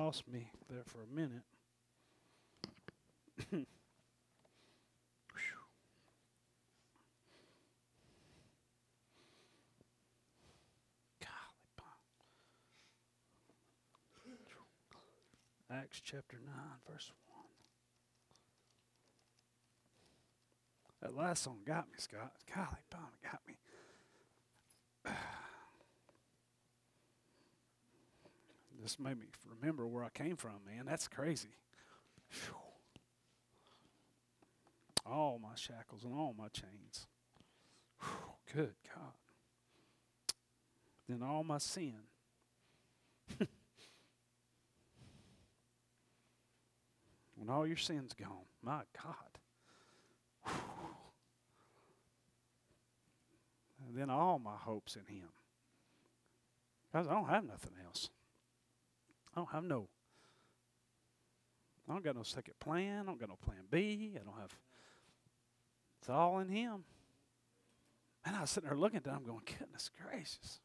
lost me there for a minute. Acts chapter 9, verse 1. That last song got me, Scott. Golly, bomb, it got me. This made me remember where I came from, man. That's crazy. Whew. All my shackles and all my chains. Whew, good God. Then all my sin. When all your sin's gone, my God. Whew. And then all my hopes in Him. Because I don't have nothing else. I don't got no second plan. I don't got no plan B. It's all in Him. And I was sitting there looking at them going, goodness gracious.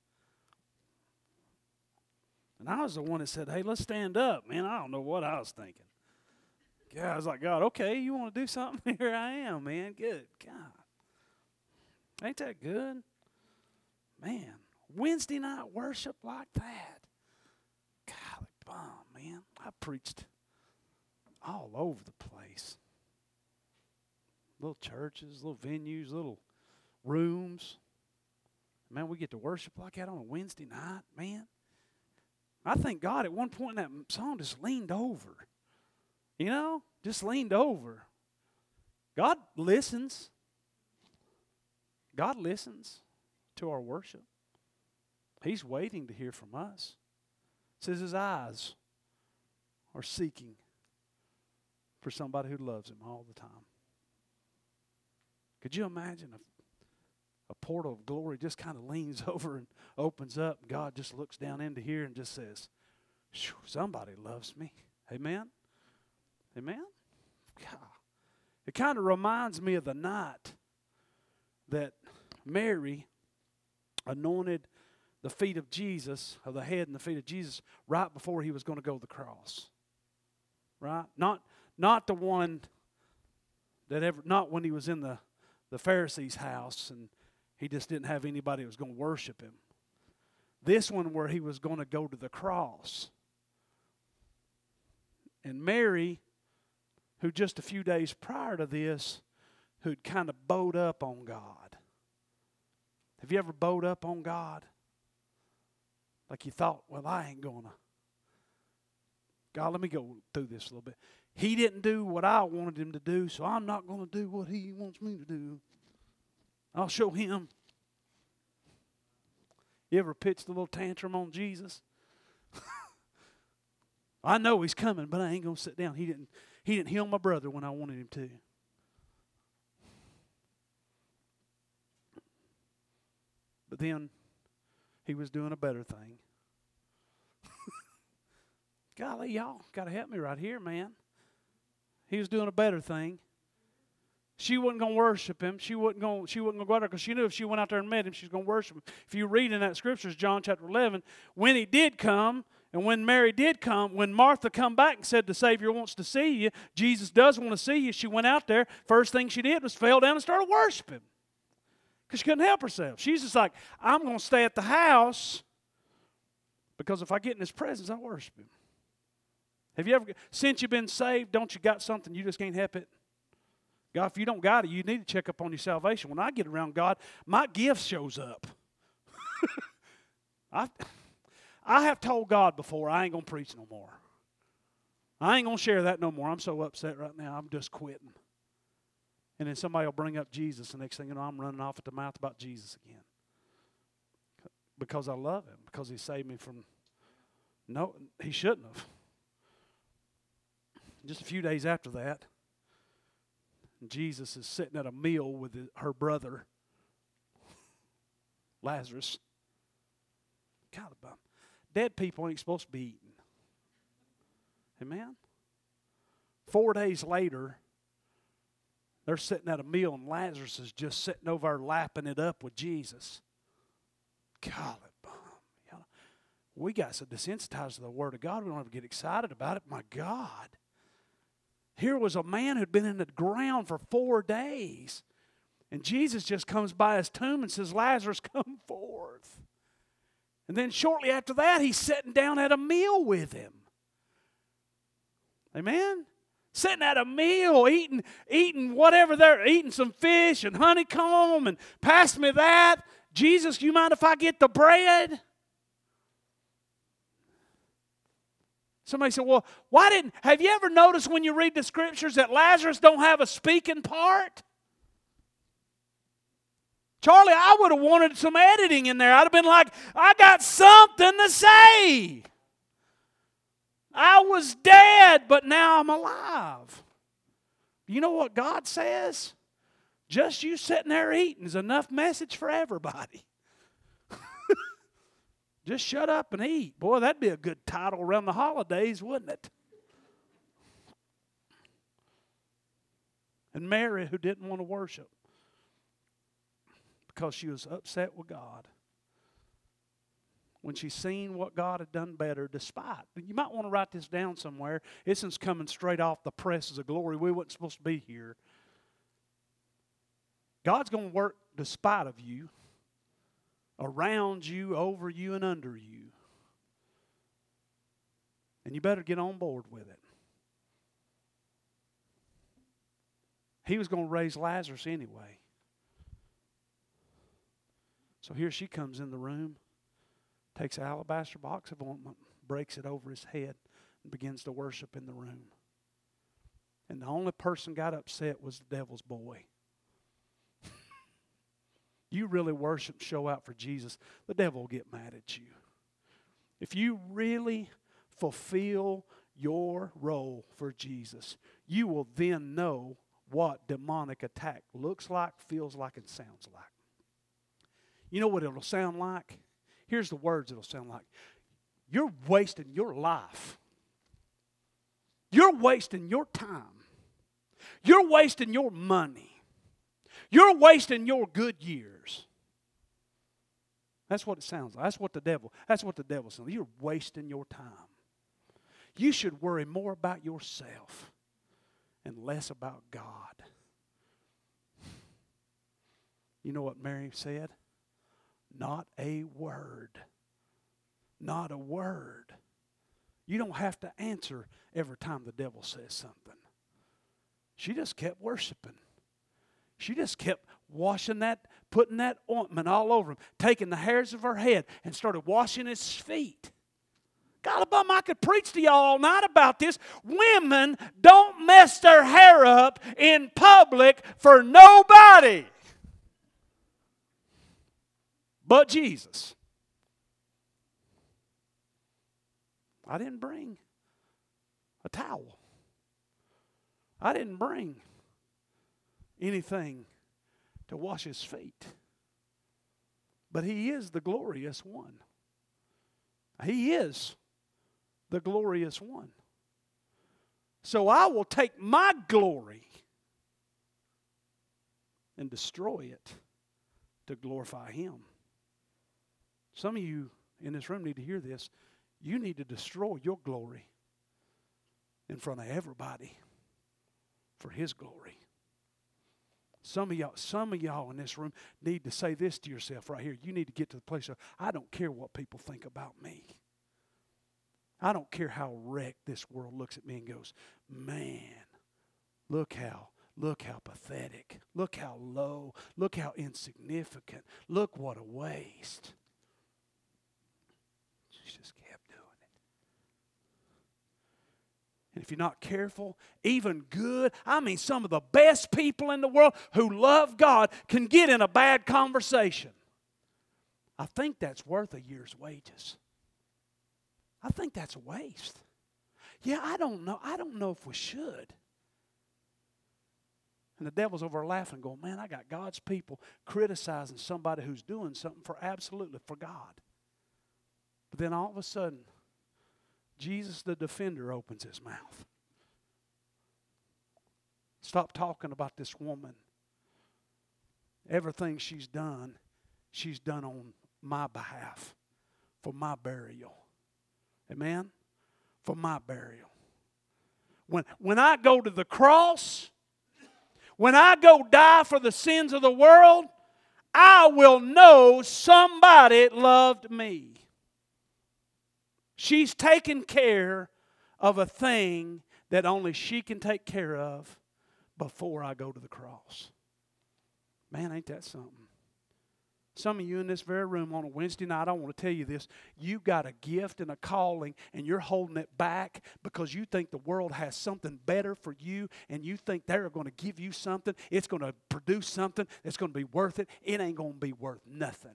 And I was the one that said, hey, let's stand up. Man, I don't know what I was thinking. Yeah, I was like, God, okay, you want to do something? Here I am, man. Good God. Ain't that good? Man, Wednesday night worship like that. Golly, bomb, man. I preached all over the place. Little churches, little venues, little rooms. Man, we get to worship like that on a Wednesday night, man. I think God at one point in that song just leaned over. You know, just leaned over. God listens. God listens to our worship. He's waiting to hear from us. It says His eyes are seeking for somebody who loves Him all the time. Could you imagine a portal of glory just kind of leans over and opens up, and God just looks down into here and just says, somebody loves me. Amen? Amen? God. It kind of reminds me of the night that Mary anointed the feet of Jesus, or the head and the feet of Jesus, right before He was going to go to the cross. Right? Not the one not when He was in the Pharisee's house and He just didn't have anybody who was going to worship Him. This one where He was going to go to the cross. And Mary, who just a few days prior to this, who'd kind of bowed up on God. Have you ever bowed up on God? Like you thought, well, I ain't going to. God, let me go through this a little bit. He didn't do what I wanted Him to do, so I'm not going to do what He wants me to do. I'll show Him. You ever pitched a little tantrum on Jesus? I know He's coming, but I ain't going to sit down. He didn't heal my brother when I wanted Him to. But then He was doing a better thing. Golly, y'all got to help me right here, man. He was doing a better thing. She wasn't going to worship Him. She wasn't going to go out there because she knew if she went out there and met Him, she was going to worship Him. If you read in that scriptures, John chapter 11, when He did come, and when Mary did come, when Martha come back and said the Savior wants to see you, Jesus does want to see you, she went out there. First thing she did was fell down and started worshiping. Because she couldn't help herself. She's just like, I'm going to stay at the house because if I get in His presence, I worship Him. Have you ever, since you've been saved, don't you got something you just can't help it? God, if you don't got it, you need to check up on your salvation. When I get around God, my gift shows up. I have told God before, I ain't going to preach no more. I ain't going to share that no more. I'm so upset right now, I'm just quitting. And then somebody will bring up Jesus, the next thing you know, I'm running off at the mouth about Jesus again. Because I love Him, because He saved me from, no, He shouldn't have. Just a few days after that, Jesus is sitting at a meal with her brother, Lazarus. God, dead people ain't supposed to be eaten. Amen? 4 days later, they're sitting at a meal, and Lazarus is just sitting over there lapping it up with Jesus. God, We got so desensitized to the Word of God, we don't ever get excited about it. My God. Here was a man who'd been in the ground for 4 days. And Jesus just comes by his tomb and says, Lazarus, come forth. And then shortly after that, he's sitting down at a meal with him. Amen? Sitting at a meal, eating whatever they're eating, some fish and honeycomb, and pass me that. Jesus, you mind if I get the bread? Somebody said, well, have you ever noticed when you read the scriptures that Lazarus don't have a speaking part? Charlie, I would have wanted some editing in there. I'd have been like, I got something to say. I was dead, but now I'm alive. You know what God says? Just you sitting there eating is enough message for everybody. Just shut up and eat. Boy, that'd be a good title around the holidays, wouldn't it? And Mary, who didn't want to worship because she was upset with God when she seen what God had done better, despite. You might want to write this down somewhere. This is coming straight off the presses of glory. We weren't supposed to be here. God's going to work despite of you, around you, over you, and under you. And you better get on board with it. He was going to raise Lazarus anyway. So here she comes in the room, takes an alabaster box of ointment, breaks it over his head, and begins to worship in the room. And the only person got upset was the devil's boy. You really worship, show out for Jesus, the devil will get mad at you. If you really fulfill your role for Jesus, you will then know what demonic attack looks like, feels like, and sounds like. You know what it'll sound like? Here's the words it'll sound like. You're wasting your life. You're wasting your time. You're wasting your money. You're wasting your good years. That's what it sounds like. That's what the devil sounds like. You're wasting your time. You should worry more about yourself and less about God. You know what Mary said? Not a word. Not a word. You don't have to answer every time the devil says something. She just kept worshiping. She just kept washing that, putting that ointment all over him, taking the hairs of her head and started washing his feet. God, I could preach to y'all all night about this. Women don't mess their hair up in public for nobody but Jesus. I didn't bring a towel. I didn't bring anything to wash his feet. But he is the glorious one. He is the glorious one. So I will take my glory and destroy it to glorify him. Some of you in this room need to hear this. You need to destroy your glory in front of everybody for his glory. Some of y'all in this room need to say this to yourself right here. You need to get to the place where I don't care what people think about me. I don't care how wrecked this world looks at me and goes, man, look how pathetic. Look how low. Look how insignificant. Look what a waste. She just kept doing it. And if you're not careful, even good, some of the best people in the world who love God can get in a bad conversation. I think that's worth a year's wages. I think that's a waste. Yeah, I don't know. I don't know if we should. And the devil's over laughing going, man, I got God's people criticizing somebody who's doing something for God. But then all of a sudden, Jesus the defender opens his mouth. Stop talking about this woman. Everything she's done on my behalf for my burial. Amen? For my burial. When I go to the cross, when I go die for the sins of the world, I will know somebody loved me. She's taking care of a thing that only she can take care of before I go to the cross. Man, ain't that something? Some of you in this very room on a Wednesday night, I want to tell you this. You got a gift and a calling, and you're holding it back because you think the world has something better for you, and you think they're going to give you something. It's going to produce something that's going to be worth it. It ain't going to be worth nothing.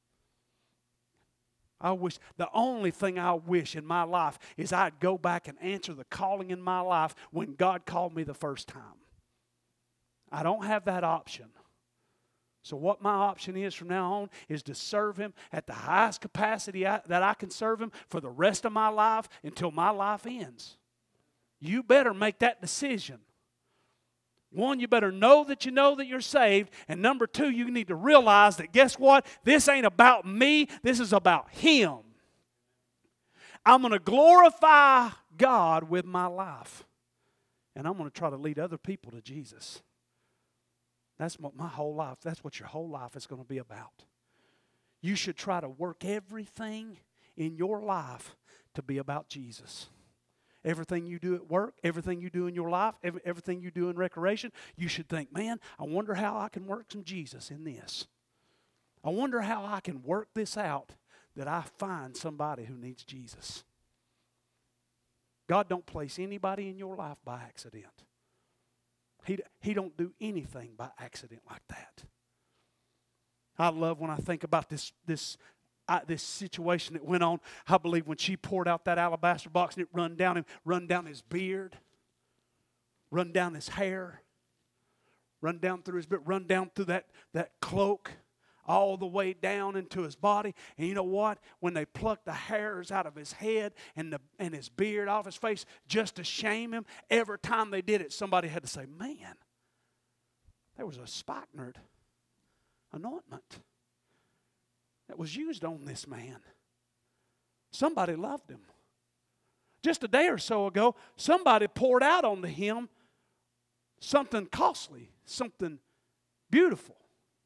The only thing I wish in my life is I'd go back and answer the calling in my life when God called me the first time. I don't have that option. So what my option is from now on is to serve Him at the highest capacity that I can serve Him for the rest of my life until my life ends. You better make that decision. One, you better know that you're saved. And number two, you need to realize that guess what? This ain't about me. This is about Him. I'm going to glorify God with my life. And I'm going to try to lead other people to Jesus. That's what my whole life, that's what your whole life is going to be about. You should try to work everything in your life to be about Jesus. Everything you do at work, everything you do in your life, everything you do in recreation, you should think, man, I wonder how I can work some Jesus in this. I wonder how I can work this out that I find somebody who needs Jesus. God don't place anybody in your life by accident. He don't do anything by accident like that. I love when I think about this situation that went on. I believe when she poured out that alabaster box and it run down his beard, run down his hair, run down through his beard, run down through that cloak, all the way down into his body. And you know what? When they plucked the hairs out of his head and his beard off his face just to shame him, every time they did it, somebody had to say, man, there was a spikenard anointment that was used on this man. Somebody loved him. Just a day or so ago, somebody poured out onto him something costly, something beautiful.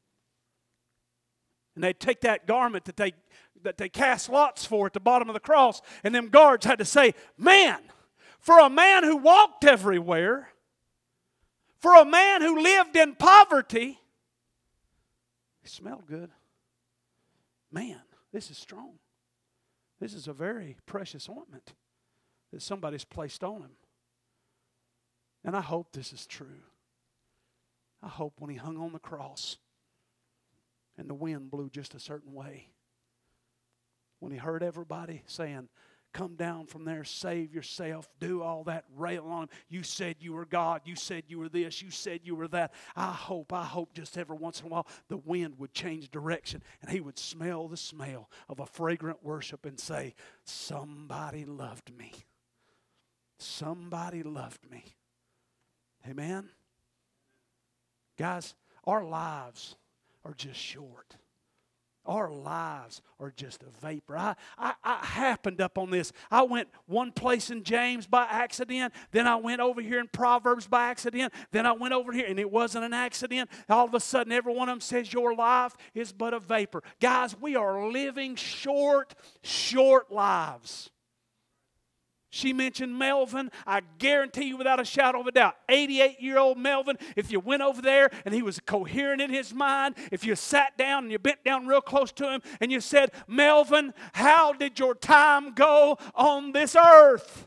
And they'd take that garment that they cast lots for at the bottom of the cross, and them guards had to say, man, for a man who walked everywhere, for a man who lived in poverty, he smelled good. Man, this is strong. This is a very precious ointment that somebody's placed on him. And I hope this is true. I hope when he hung on the cross, and the wind blew just a certain way, when he heard everybody saying, come down from there, save yourself, do all that, rail on him. You said you were God. You said you were this. You said you were that. I hope just every once in a while the wind would change direction and he would smell the smell of a fragrant worship and say, somebody loved me. Somebody loved me. Amen? Guys, our lives are just short. Our lives are just a vapor. I happened up on this. I went one place in James by accident. Then I went over here in Proverbs by accident. Then I went over here, and it wasn't an accident. All of a sudden, every one of them says your life is but a vapor. Guys, we are living short lives. She mentioned Melvin. I guarantee you without a shadow of a doubt, 88-year-old Melvin, if you went over there and he was coherent in his mind, if you sat down and you bent down real close to him and you said, Melvin, how did your time go on this earth?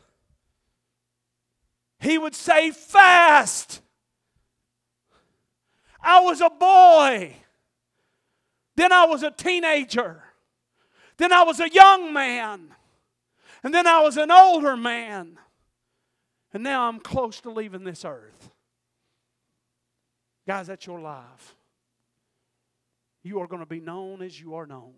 He would say, fast. I was a boy. Then I was a teenager. Then I was a young man. And then I was an older man. And now I'm close to leaving this earth. Guys, that's your life. You are going to be known as you are known.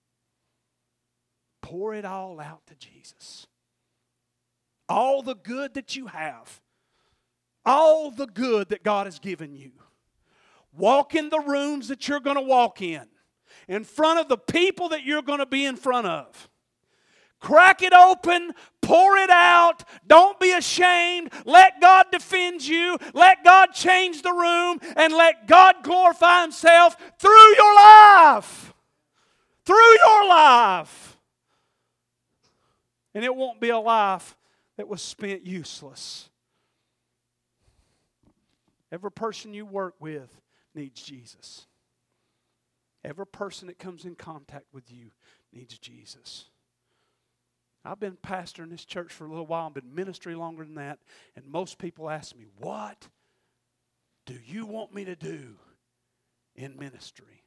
Pour it all out to Jesus. All the good that you have. All the good that God has given you. Walk in the rooms that you're going to walk in front of the people that you're going to be in front of. Crack it open, pour it out. Don't be ashamed. Let God defend you. Let God change the room, and let God glorify Himself through your life. Through your life. And it won't be a life that was spent useless. Every person you work with needs Jesus. Every person that comes in contact with you needs Jesus. I've been pastoring this church for a little while. I've been ministry longer than that. And most people ask me, what do you want me to do in ministry?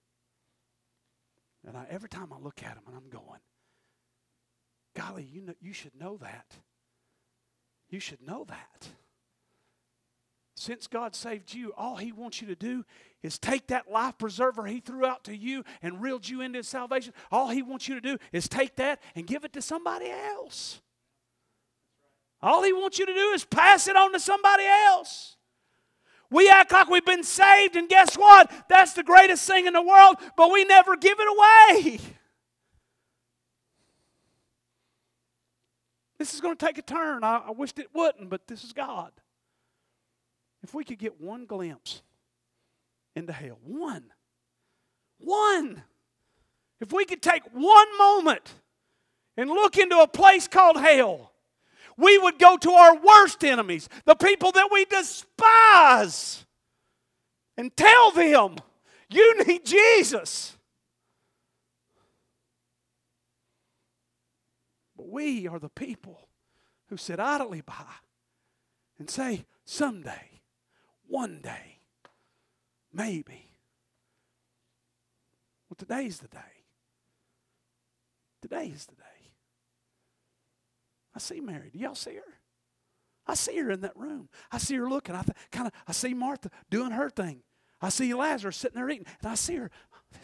And every time I look at them and I'm going, golly, you should know that. You should know that. Since God saved you, all He wants you to do is take that life preserver He threw out to you and reeled you into salvation. All He wants you to do is take that and give it to somebody else. All He wants you to do is pass it on to somebody else. We act like we've been saved, and guess what? That's the greatest thing in the world, but we never give it away. This is going to take a turn. I wished it wouldn't, but this is God. If we could get one glimpse into hell, one. If we could take one moment and look into a place called hell, we would go to our worst enemies, the people that we despise, and tell them, you need Jesus. But we are the people who sit idly by and say, someday, one day, maybe. Well, today's the day. Today is the day. I see Mary. Do y'all see her? I see her in that room. I see her looking. I see Martha doing her thing. I see Lazarus sitting there eating, and I see her.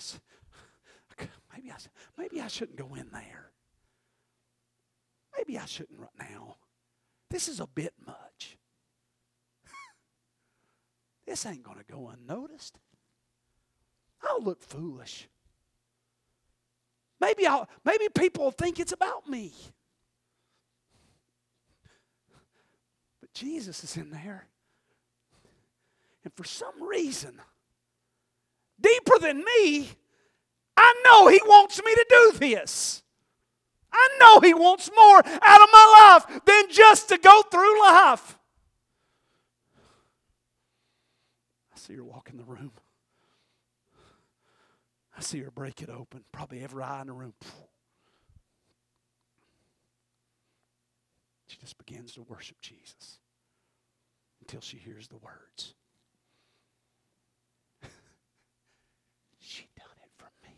Maybe I shouldn't go in there. Maybe I shouldn't right now. This is a bit much. This ain't going to go unnoticed. I'll look foolish. Maybe people will think it's about me. But Jesus is in there. And for some reason, deeper than me, I know He wants me to do this. I know He wants more out of my life than just to go through life. I see her walk in the room. I see her break it open. Probably every eye in the room. She just begins to worship Jesus until she hears the words. She done it for me.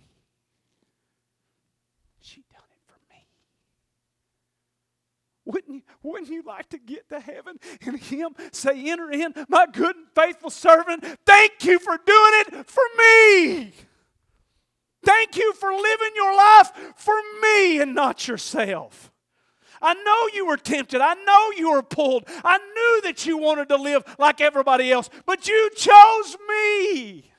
She done it for me. Wouldn't you like to get to heaven and Him say, enter in, my good and faithful servant. Thank you for doing it for me. Thank you for living your life for me and not yourself. I know you were tempted. I know you were pulled. I knew that you wanted to live like everybody else, but you chose me.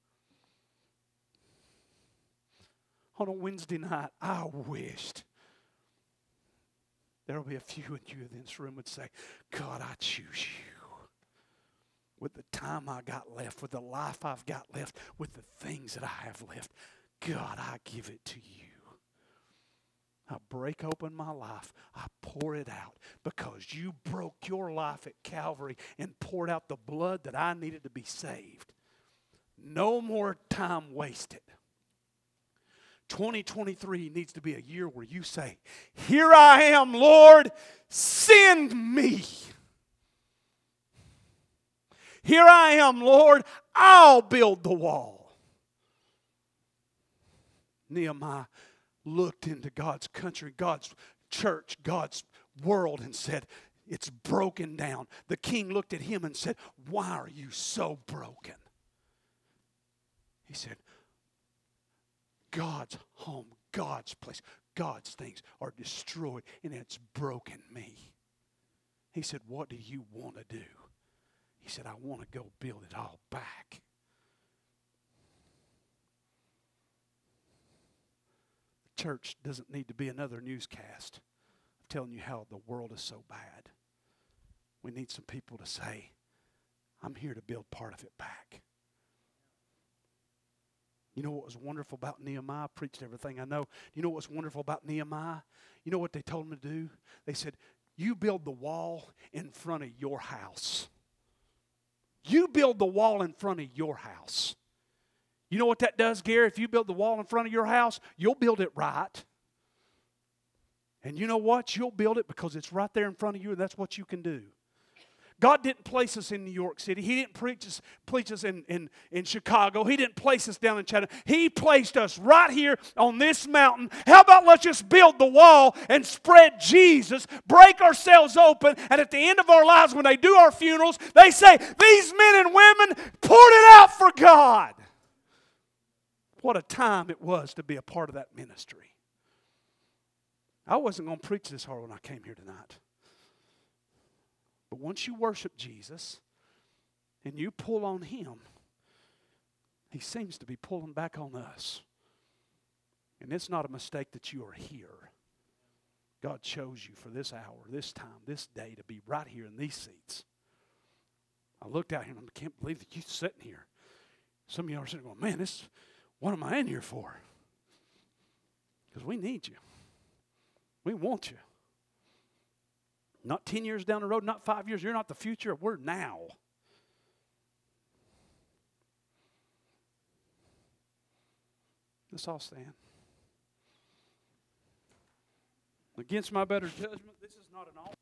On a Wednesday night, I wished there will be a few of you in this room would say, God, I choose you. With the time I got left, with the life I've got left, with the things that I have left, God, I give it to you. I break open my life. I pour it out because you broke your life at Calvary and poured out the blood that I needed to be saved. No more time wasted. 2023 needs to be a year where you say, here I am, Lord, send me. Here I am, Lord, I'll build the wall. Nehemiah looked into God's country, God's church, God's world and said, it's broken down. The king looked at him and said, why are you so broken? He said, God's home, God's place, God's things are destroyed and it's broken me. He said, what do you want to do? He said, I want to go build it all back. church doesn't need to be another newscast telling you how the world is so bad. We need some people to say, I'm here to build part of it back. You know what was wonderful about Nehemiah? I preached everything I know. You know what was wonderful about Nehemiah? You know what they told him to do? They said, you build the wall in front of your house. You build the wall in front of your house. You know what that does, Gary? If you build the wall in front of your house, you'll build it right. And you know what? You'll build it because it's right there in front of you, and that's what you can do. God didn't place us in New York City. He didn't place us in Chicago. He didn't place us down in China. He placed us right here on this mountain. How about let's just build the wall and spread Jesus, break ourselves open, and at the end of our lives when they do our funerals, they say, these men and women poured it out for God. What a time it was to be a part of that ministry. I wasn't going to preach this hard when I came here tonight. But once you worship Jesus and you pull on Him, He seems to be pulling back on us. And it's not a mistake that you are here. God chose you for this hour, this time, this day to be right here in these seats. I looked out here and I can't believe that you're sitting here. Some of you are sitting going, man, what am I in here for? Because we need you. We want you. Not 10 years down the road, not 5 years. You're not the future. We're now. Let's all stand. Against my better judgment, this is not an altar.